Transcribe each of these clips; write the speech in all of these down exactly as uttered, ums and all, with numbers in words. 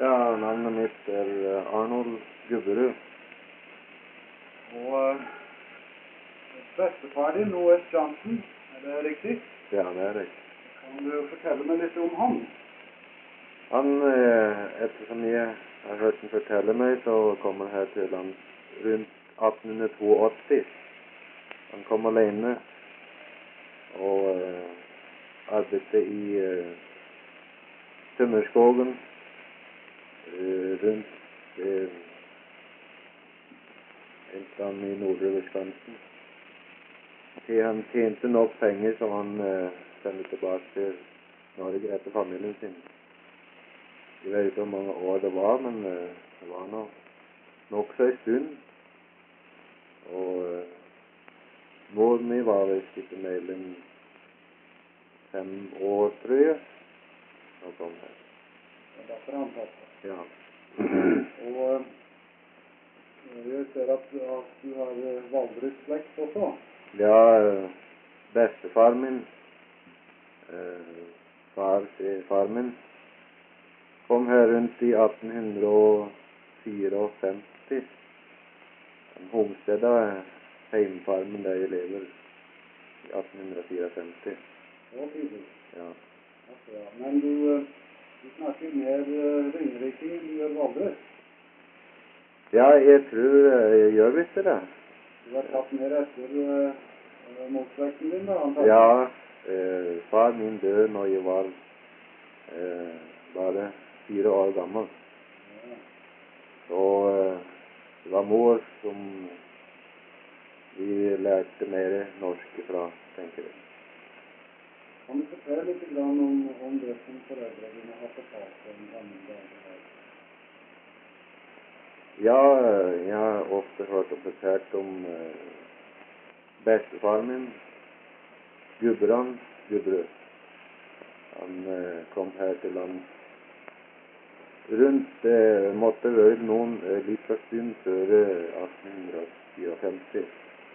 Ja, navnet mitt er Arnold Gubberud. Og uh, bestefar din, O S Johnson, er det riktig? Ja, det er riktig. Kan du fortelle meg litt om han? Han, eh, ettersom jeg har hørt han fortelle meg, så kom han her til land rundt atten åttiåtte. Han kom alene og eh, arbeidet i eh, tømmerskogen eh, rundt eh, en sted i nordre Wisconsin. Til han tjente nok penger så han eh, sendte tilbake til Norge etter familien sin. Jeg vet ikke hvor mange år det var, men uh, det var nok nok så en stund. Og uh, moren min var visst ikke mer enn fem år, tror jeg, da hun kom her. Det er derfor han tatt det. Ja. Og uh, jeg ser at, at du har uh, Valdres-slekt også. Ja, uh, bestefar min, uh, far, far min, kom her rundt i atten fireogfemti. Homestedet er heimfarmen der jeg lever i atten fireogfemti. Så tydelig. Ja. Altså, ja. Men du, du snakker mer uh, Ringerike enn du gjør Valdres. Ja, jeg tror jeg gjør visst det. Du har tatt mer etter uh, motslekten din da, antagelig? Ja, eh, far min døde når jeg var eh, bare fire år gammel. Ja. Så eh, det var mor som vi lærte mer norsk fra, tenker jeg. Kan du fortelle litt grann om, om det som foreldrene dine har fortalt om gamle dager her? Ja, jeg har ofte hørt og fortalt om eh, bestefar min, Gudbrand Gudbrand. Han eh, kom her til land rundt, eh, måtte vel noen eh, litt for stund før eh, atten fireogfemti.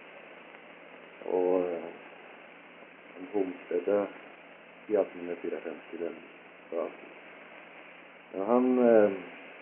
Og eh, han homstedet i atten fireogfemti den dagen. Ja, han eh,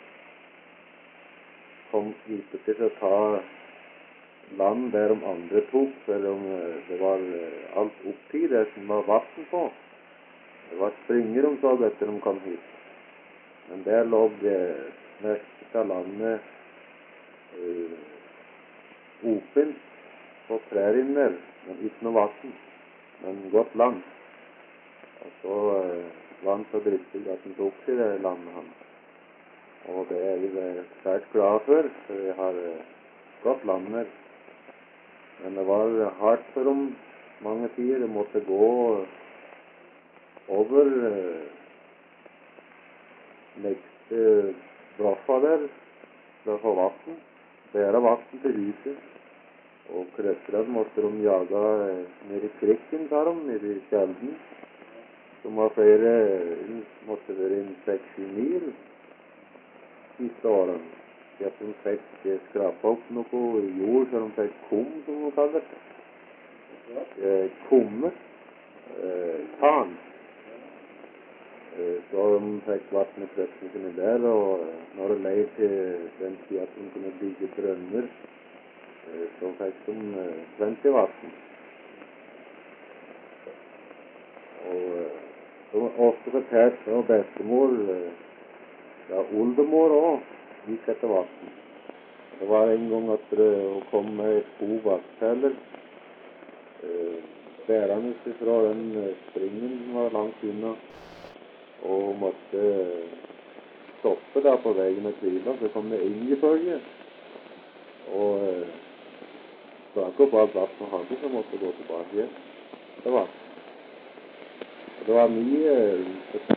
kom ikke til å ta land der de andre tok, for om eh, det var eh, alt opptid der som var vatten på. Det var springer de så etter de kom hit. Men der lå eh, mest av landet eh, åpent på prærien der, men ikke noe vatten, men godt land. Og så eh, var han så dristig at han tok til det landet hans. Og det er vi svært glad for, for vi har eh, godt land der. Men det var hardt for dem mange tider. De måtte gå over eh, nekste blaffa der for å få vatten. Bære vatten til huset. Og krøtterne måtte de jage eh, ned i krikken, sa de, ned i kjelden. Som var flere, måtte være en seks-sju mil siste årene. Så at de fikk eh, skrapet opp noe jord, så de fikk kom, som de kaller det. Eh, komme. Eh, tan. Eh, så de fikk vatten i krøttene sine der, og når det leid til den tid at de kunne bygge brønner, eh, så fikk de eh, plenty vatten. Og eh, de var ofte fortalt fra bestemor, eh, ja, oldemor også, gikk etter vatten. Det var en gang at det kom med to vattpeller, eh, bærende fra den eh, springen som var langt unna, og måtte eh, stoppe da på veien og hvile. Så kom det inn i følge, og eh, drakk opp alt vatten og hadde, så måtte gå tilbake igjen. Det var. Og det var mye eh,